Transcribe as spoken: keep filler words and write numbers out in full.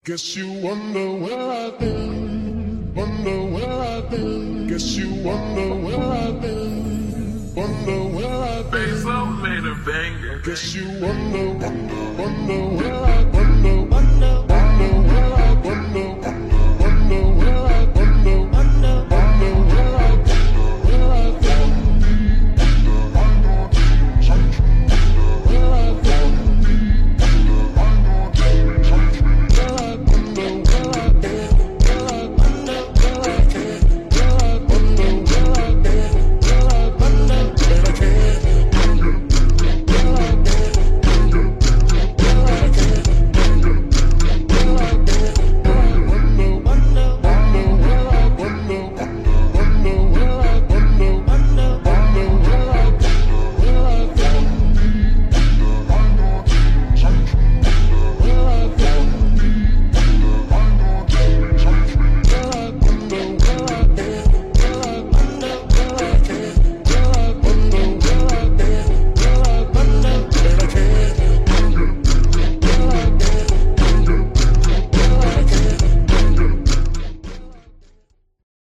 Guess you wonder where I've been, wonder where I've been. Guess you wonder where I've been, wonder where I've been. Face up, made a banger. Guess you wonder, wonder, wonder where I've been.